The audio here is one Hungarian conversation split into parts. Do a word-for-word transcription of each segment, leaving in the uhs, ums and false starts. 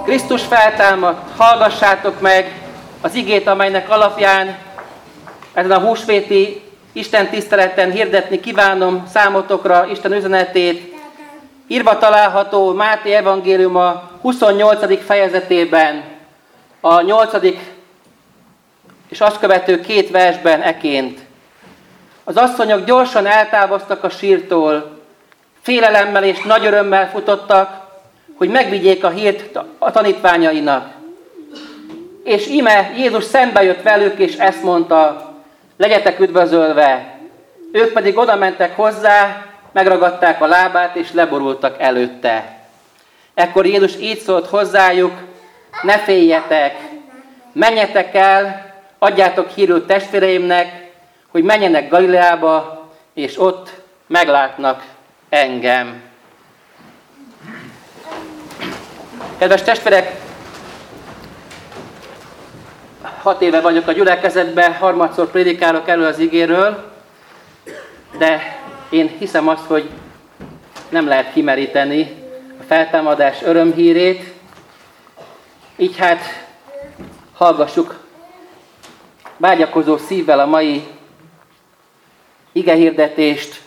Krisztus feltámadt, hallgassátok meg az igét, amelynek alapján ezen a húsvéti Isten tiszteleten hirdetni kívánom számotokra Isten üzenetét. Írva található Máté evangéliuma huszonnyolcadik fejezetében, a nyolcadik és azt követő két versben eként. Az asszonyok gyorsan eltávoztak a sírtól, félelemmel és nagy örömmel futottak, hogy megvigyék a hírt a tanítványainak. És íme Jézus szembe jött velük, és ezt mondta: legyetek üdvözölve. Ők pedig oda mentek hozzá, megragadták a lábát, és leborultak előtte. Ekkor Jézus így szólt hozzájuk: ne féljetek, menjetek el, adjátok hírül testvéreimnek, hogy menjenek Galileába, és ott meglátnak engem. Kedves testvérek, hat éve vagyok a gyülekezetben, harmadszor prédikálok elő az igéről, de én hiszem azt, hogy nem lehet kimeríteni a feltámadás örömhírét. Így hát hallgassuk vágyakozó szívvel a mai igehirdetést.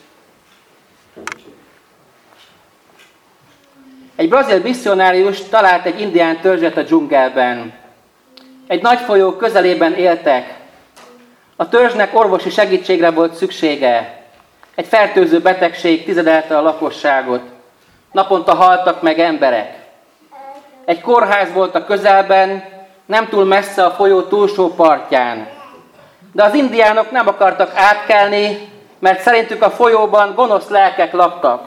Egy brazil misszionárius talált egy indián törzset a dzsungelben. Egy nagy folyó közelében éltek. A törzsnek orvosi segítségre volt szüksége. Egy fertőző betegség tizedelte a lakosságot. Naponta haltak meg emberek. Egy kórház volt a közelben, nem túl messze a folyó túlsó partján. De az indiánok nem akartak átkelni, mert szerintük a folyóban gonosz lelkek laktak.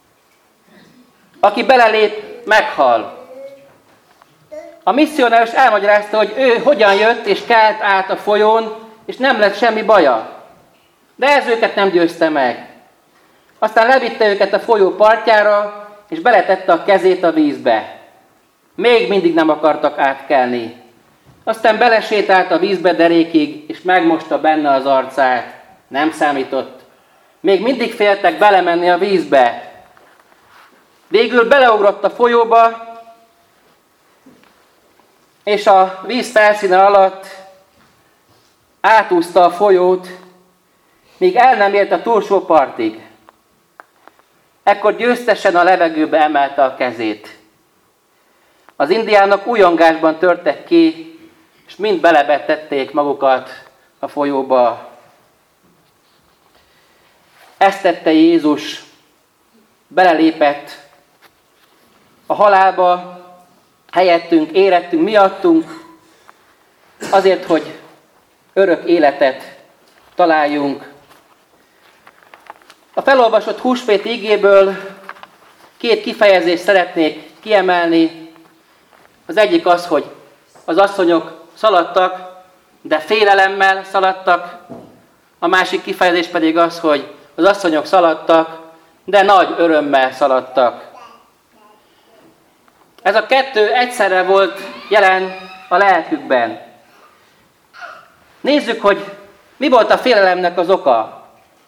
Aki belelép, meghal. A misszionárius elmagyarázta, hogy ő hogyan jött és kelt át a folyón, és nem lett semmi baja. De ez őket nem győzte meg. Aztán levitte őket a folyó partjára, és beletette a kezét a vízbe. Még mindig nem akartak átkelni. Aztán belesétált a vízbe derékig, és megmosta benne az arcát. Nem számított. Még mindig féltek belemenni a vízbe. Végül beleugrott a folyóba, és a víz felszíne alatt átúszta a folyót, míg el nem ért a túlsó partig. Ekkor győztesen a levegőbe emelte a kezét. Az indiánok újongásban törtek ki, és mind belebetették magukat a folyóba. Ezt tette Jézus, belelépett a halálba, helyettünk, érettünk, miattunk, azért, hogy örök életet találjunk. A felolvasott húsvéti igéből két kifejezést szeretnék kiemelni. Az egyik az, hogy az asszonyok szaladtak, de félelemmel szaladtak. A másik kifejezés pedig az, hogy az asszonyok szaladtak, de nagy örömmel szaladtak. Ez a kettő egyszerre volt jelen a lelkükben. Nézzük, hogy mi volt a félelemnek az oka.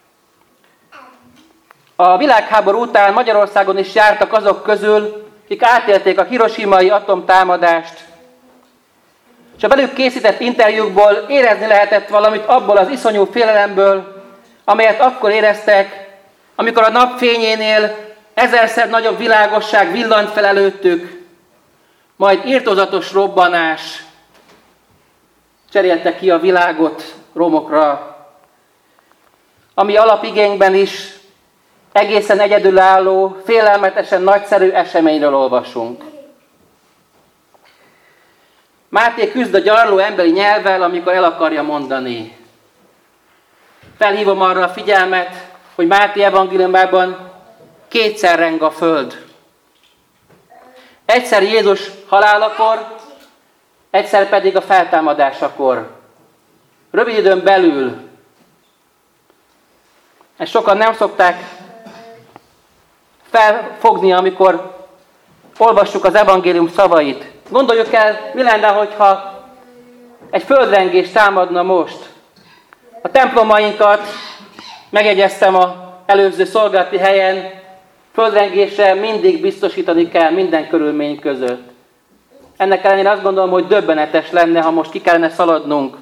A világháború után Magyarországon is jártak azok közül, akik átélték a hiroshimai atomtámadást, és a velük készített interjúkból érezni lehetett valamit abból az iszonyú félelemből, amelyet akkor éreztek, amikor a napfényénél ezerszer nagyobb világosság villant fel előttük, majd irtózatos robbanás cserélte ki a világot romokra, ami alapigényben is egészen egyedülálló, félelmetesen nagyszerű eseményről olvasunk. Máté küzd a gyarló emberi nyelvvel, amikor el akarja mondani. Felhívom arra a figyelmet, hogy Máté evangéliumában kétszer reng a föld. Egyszer Jézus halálakor, egyszer pedig a feltámadásakor. Rövid időn belül. Ezt sokan nem szokták felfogni, amikor olvassuk az evangélium szavait. Gondoljuk el, mi lenne, hogyha egy földrengés támadna most. A templomainkat megjegyeztem az előző szolgálati helyen, földrengésre mindig biztosítani kell minden körülmény között. Ennek ellenére azt gondolom, hogy döbbenetes lenne, ha most ki kellene szaladnunk.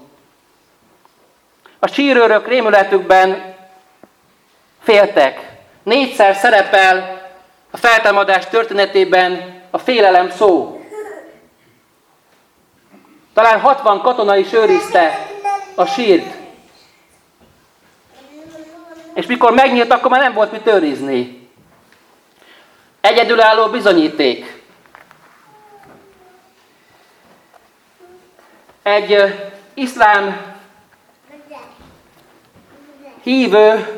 A sírőrök rémületükben féltek. Négyszer szerepel a feltámadás történetében a félelem szó. Talán hatvan katona is őrizte a sírt. És mikor megnyílt, akkor már nem volt mit őrizni. Egyedülálló bizonyíték. Egy iszlám hívő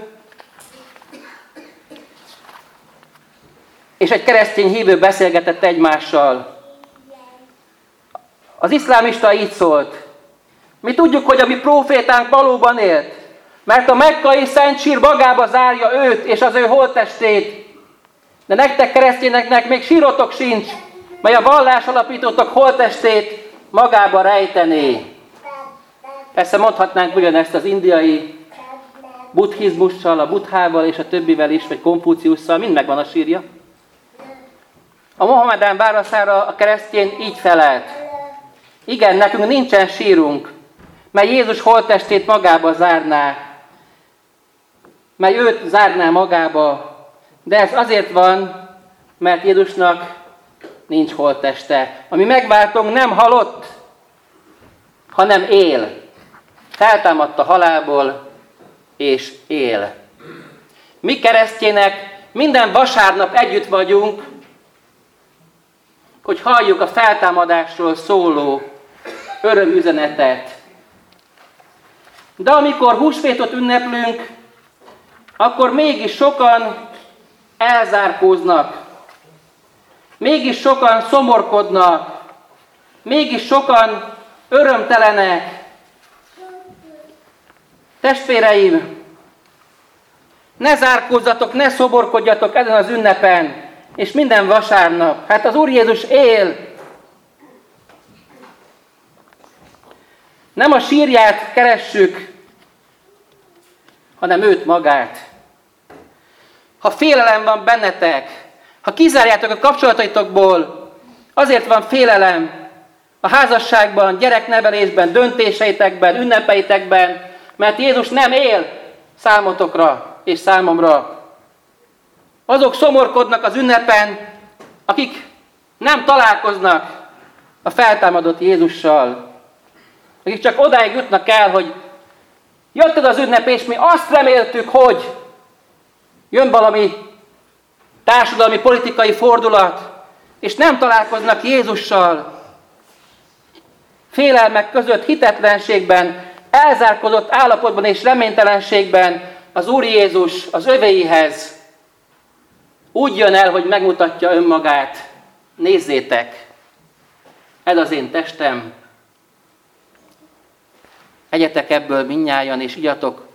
és egy keresztény hívő beszélgetett egymással. Az iszlámista így szólt: mi tudjuk, hogy a mi prófétánk valóban élt, mert a mekkai szent sír magába zárja őt és az ő holttestét. De nektek keresztényeknek még sírotok sincs, mely a vallás alapítótok holttestét magába rejtené. Persze mondhatnánk ugyanezt az indiai buddhizmussal, a Buddhával és a többivel is, vagy Konfuciusszal, mind megvan a sírja. A Mohamedán válaszára a keresztény így felelt: igen, nekünk nincsen sírunk, mely Jézus holttestét magába zárná, mely őt zárná magába, de ez azért van, mert Jézusnak nincs holtteste. Ami megváltunk nem halott, hanem él. Feltámadt a halálból, és él. Mi keresztjének minden vasárnap együtt vagyunk, hogy halljuk a feltámadásról szóló örömüzenetet. De amikor húsvétot ünneplünk, akkor mégis sokan elzárkóznak, mégis sokan szomorkodnak, mégis sokan örömtelenek. Testvéreim, ne zárkózzatok, ne szomorkodjatok ezen az ünnepen, és minden vasárnap. Hát az Úr Jézus él. Nem a sírját keressük, hanem őt magát. Ha félelem van bennetek, ha kizárjátok a kapcsolataitokból, azért van félelem a házasságban, gyereknevelésben, döntéseitekben, ünnepeitekben, mert Jézus nem él számotokra és számomra. Azok szomorkodnak az ünnepen, akik nem találkoznak a feltámadott Jézussal. Akik csak odáig jutnak el, hogy jött az ünnep, és mi azt reméltük, hogy jön valami társadalmi, politikai fordulat, és nem találkoznak Jézussal. Félelmek között, hitetlenségben, elzárkózott állapotban és reménytelenségben az Úr Jézus az övéihez úgy jön el, hogy megmutatja önmagát. Nézzétek, ez az én testem, egyetek ebből mindnyájan, és igyatok,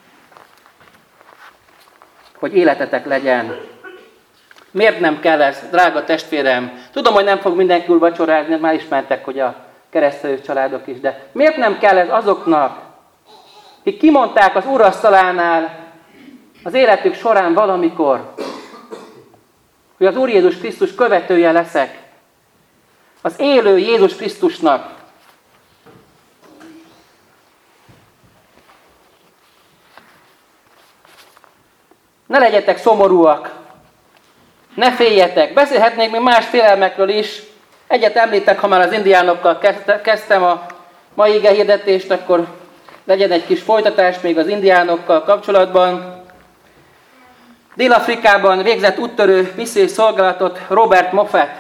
hogy életetek legyen. Miért nem kell ez, drága testvérem? Tudom, hogy nem fog mindenki vacsorázni, már ismertek, hogy a keresztelő családok is, de miért nem kell ez azoknak, akik kimondták az úrasztalánál az életük során valamikor, hogy az Úr Jézus Krisztus követője leszek, az élő Jézus Krisztusnak. Ne legyetek szomorúak, ne féljetek. Beszélhetnék még más félelmekről is. Egyet említek, ha már az indiánokkal kezdtem a mai ige hirdetést, akkor legyen egy kis folytatás még az indiánokkal kapcsolatban. Dél-Afrikában végzett úttörő missziós szolgálatot Robert Moffat.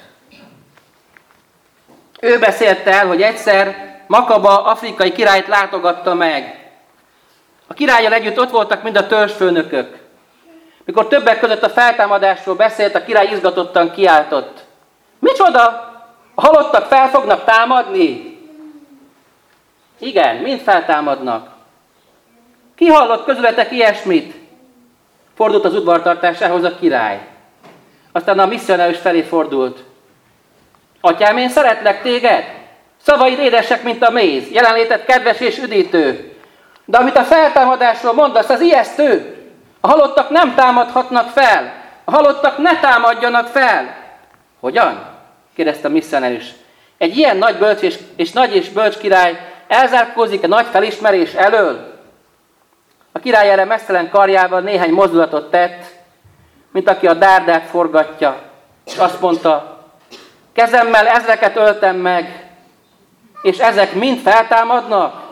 Ő beszélte el, hogy egyszer Makaba afrikai királyt látogatta meg. A királlyal együtt ott voltak mind a törzsfőnökök. Mikor többek között a feltámadásról beszélt, a király izgatottan kiáltott: micsoda? A halottak fel fognak támadni? Igen, mind feltámadnak. Ki hallott közületek ilyesmit? Fordult az udvartartásához a király. Aztán a misszionárus felé fordult. Atyám, én szeretlek téged. Szavaid édesek, mint a méz. Jelenléted kedves és üdítő. De amit a feltámadásról mondasz, az ijesztő. A halottak nem támadhatnak fel. A halottak ne támadjanak fel. Hogyan? Kérdezte a misszionárus. Egy ilyen nagy bölcs és, és nagy és bölcs király elzárkózik a nagy felismerés elől? A király erre mesztelen karjával néhány mozdulatot tett, mint aki a dárdát forgatja, és azt mondta, kezemmel ezreket öltem meg, és ezek mind feltámadnak?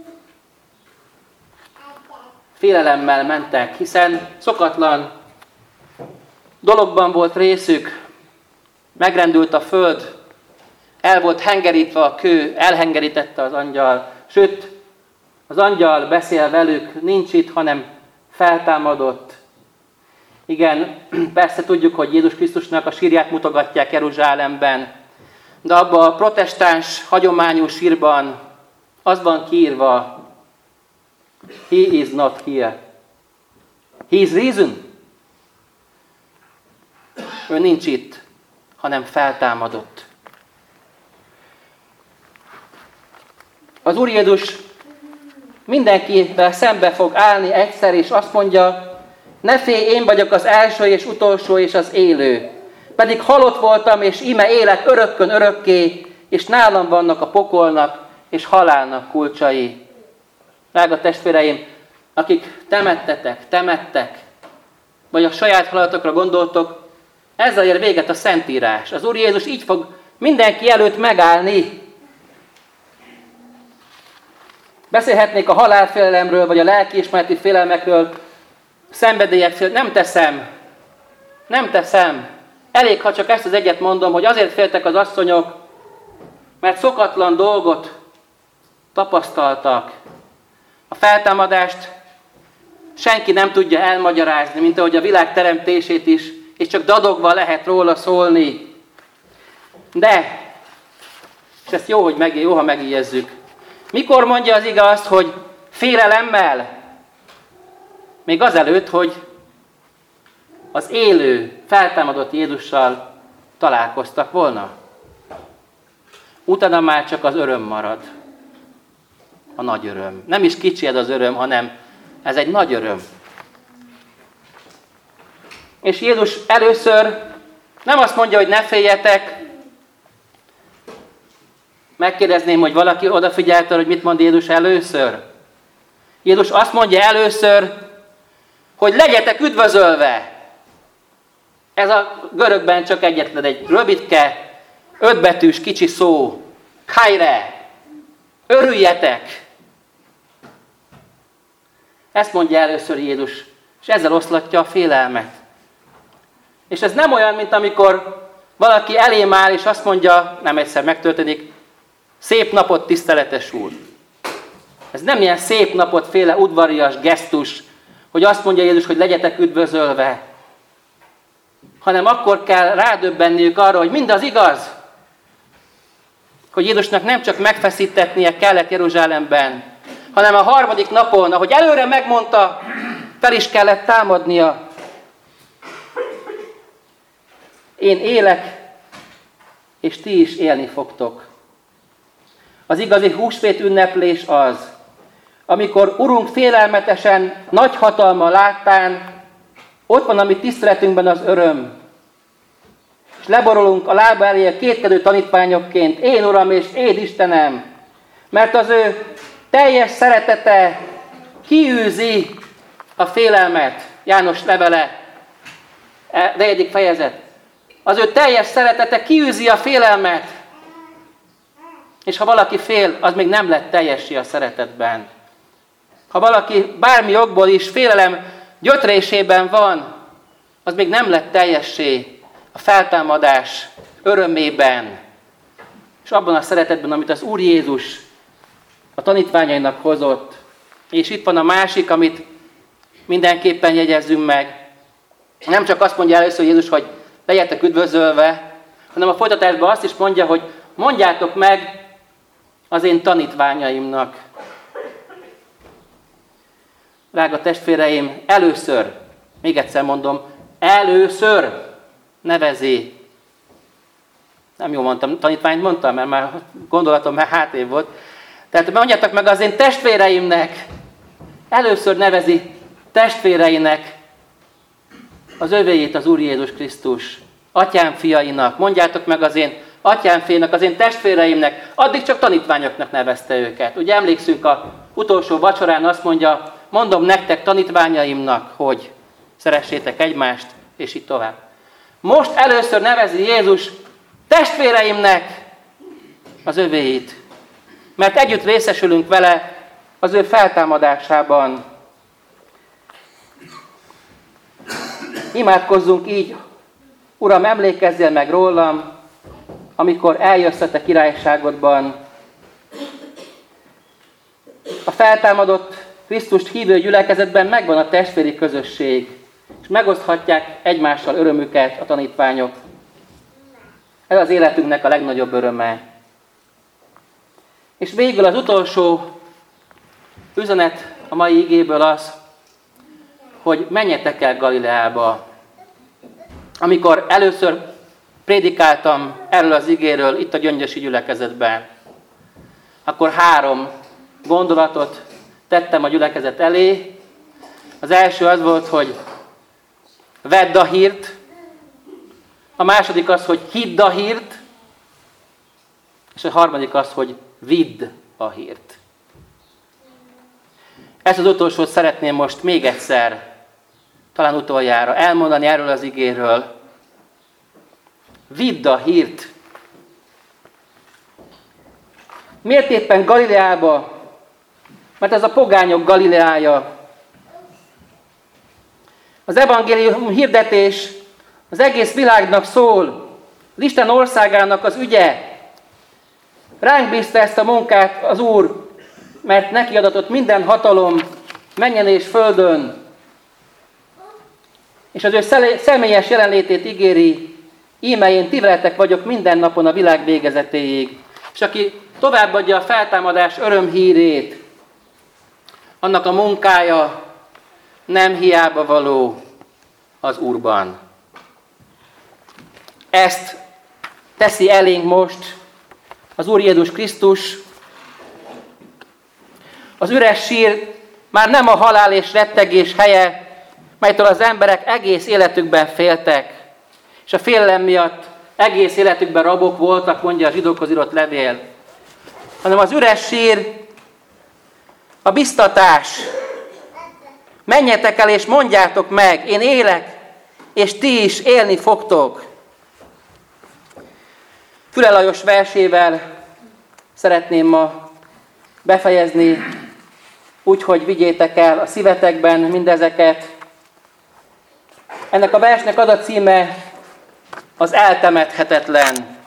Félelemmel mentek, hiszen szokatlan dologban volt részük, megrendült a föld, el volt hengerítve a kő, elhengerítette az angyal, sőt, az angyal beszél velük, nincs itt, hanem feltámadott. Igen, persze tudjuk, hogy Jézus Krisztusnak a sírját mutogatják Jeruzsálemben, de abban a protestáns, hagyományos sírban az van kiírva, He is not here. He is risen. Ő nincs itt, hanem feltámadott. Az Úr Jézus mindenkivel szembe fog állni egyszer, és azt mondja, ne félj, én vagyok az első és utolsó és az élő. Pedig halott voltam, és íme élek örökkön örökké, és nálam vannak a pokolnak és halálnak kulcsai. Drága testvéreim, akik temettetek, temettek, vagy a saját halatokra gondoltok, ezzel ér véget a Szentírás. Az Úr Jézus így fog mindenki előtt megállni. Beszélhetnék a halálfélelemről, vagy a lelkiismereti félelmekről, szenvedélyekről. Nem teszem. Nem teszem. Elég, ha csak ezt az egyet mondom, hogy azért féltek az asszonyok, mert szokatlan dolgot tapasztaltak. A feltámadást senki nem tudja elmagyarázni, mint ahogy a világ teremtését is, és csak dadogva lehet róla szólni. De, és ezt jó, hogy meg, jó, ha megijezzük. Mikor mondja az ige azt, hogy félelemmel? Még azelőtt, hogy az élő, feltámadott Jézussal találkoztak volna. Utána már csak az öröm marad. A nagy öröm. Nem is kicsi ez az öröm, hanem ez egy nagy öröm. És Jézus először nem azt mondja, hogy ne féljetek. Megkérdezném, hogy valaki odafigyelt arra, hogy mit mond Jézus először. Jézus azt mondja először, hogy legyetek üdvözölve. Ez a görögben csak egyetlen egy rövidke, ötbetűs kicsi szó. Kaire. Örüljetek. Ezt mondja először Jézus, és ezzel oszlatja a félelmet. És ez nem olyan, mint amikor valaki elém áll, és azt mondja, nem egyszer megtörténik, szép napot, tiszteletes úr. Ez nem ilyen szép napot féle udvarias gesztus, hogy azt mondja Jézus, hogy legyetek üdvözölve, hanem akkor kell rádöbbenniük arra, hogy mindaz igaz, hogy Jézusnak nem csak megfeszítetnie kellett Jeruzsálemben, hanem a harmadik napon, ahogy előre megmondta, fel is kellett támadnia. Én élek, és ti is élni fogtok. Az igazi húsvét ünneplés az, amikor Urunk félelmetesen, nagy hatalma láttán, ott van a mi tiszteletünkben az öröm, és leborulunk a lába elé a kétkedő tanítványokként, én Uram és én Istenem, mert az ő teljes szeretete kiűzi a félelmet. János levele, negyedik fejezet. Az ő teljes szeretete kiűzi a félelmet. És ha valaki fél, az még nem lett teljessé a szeretetben. Ha valaki bármi okból is félelem gyötrésében van, az még nem lett teljessé a feltámadás örömében. És abban a szeretetben, amit az Úr Jézus a tanítványainak hozott. És itt van a másik, amit mindenképpen jegyezzünk meg. Nem csak azt mondja először Jézus, hogy legyetek üdvözölve, hanem a folytatásban azt is mondja, hogy mondjátok meg az én tanítványaimnak. Drága testvéreim, először, még egyszer mondom, először nevezi. Nem jól mondtam, tanítványt mondtam, mert már gondolatom már hátrébb volt. Tehát mondjátok meg az én testvéreimnek, először nevezi testvéreinek az övéjét az Úr Jézus Krisztus. Atyám fiainak, mondjátok meg az én atyámfének, az én testvéreimnek, addig csak tanítványoknak nevezte őket. Ugye emlékszünk, a utolsó vacsorán azt mondja, mondom nektek tanítványaimnak, hogy szeressétek egymást, és így tovább. Most először nevezi Jézus testvéreimnek az övéit, mert együtt részesülünk vele az ő feltámadásában. Imádkozzunk így, Uram, emlékezzél meg rólam, amikor eljössz a te királyságodban. A feltámadott Krisztust hívő gyülekezetben megvan a testvéri közösség, és megoszthatják egymással örömüket a tanítványok. Ez az életünknek a legnagyobb öröme. És végül az utolsó üzenet a mai igéből az, hogy menjetek el Galileába. Amikor először prédikáltam erről az igéről itt a gyöngyösi gyülekezetben, akkor három gondolatot tettem a gyülekezet elé. Az első az volt, hogy vedd a hírt, a második az, hogy hidd a hírt, és a harmadik az, hogy vidd a hírt. Ezt az utolsót szeretném most még egyszer, talán utoljára elmondani erről az igéről. Vidd a hírt. Miért éppen Galileába? Mert ez a pogányok Galileája. Az evangélium hirdetés az egész világnak szól. Az Isten országának az ügye. Ránk bízta ezt a munkát az Úr, mert neki adatott minden hatalom mennyen és földön. És az ő személyes jelenlétét ígéri, íme én ti veletek vagyok minden napon a világ végezetéig. És aki továbbadja a feltámadás örömhírét, annak a munkája nem hiába való az Úrban. Ezt teszi elénk most az Úr Jézus Krisztus. Az üres sír már nem a halál és rettegés helye, melytől az emberek egész életükben féltek, és a félelem miatt egész életükben rabok voltak, mondja a zsidókhoz írott levél, hanem az üres sír a biztatás. Menjetek el és mondjátok meg, én élek, és ti is élni fogtok. Füle Lajos versével szeretném ma befejezni, úgyhogy vigyétek el a szívetekben mindezeket. Ennek a versnek az a címe, az eltemethetetlen.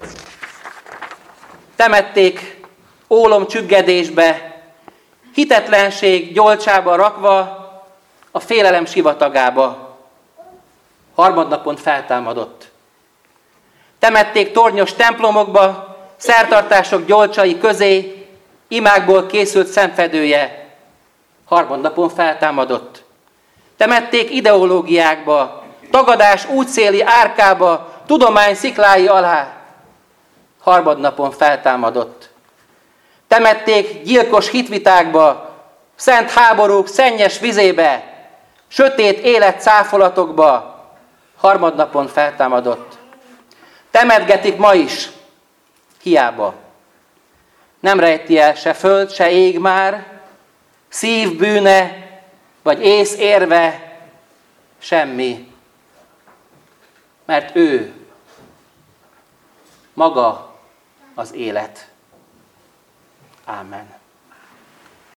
Temették ólom csüggedésbe, hitetlenség gyolcsába rakva, a félelem sivatagába. Harmadnapon feltámadott. Temették tornyos templomokba, szertartások gyolcsai közé, imákból készült szemfedője. Harmadnapon feltámadott. Temették ideológiákba, tagadás útszéli árkába, tudomány sziklái alá. Harmadnapon feltámadott. Temették gyilkos hitvitákba, szent háborúk szennyes vizébe, sötét élet cáfolatokba. Harmadnapon feltámadott. Temetgetik ma is, hiába. Nem rejti el se föld, se ég már, szív bűne, vagy ész érve, semmi. Mert ő maga az élet. Ámen.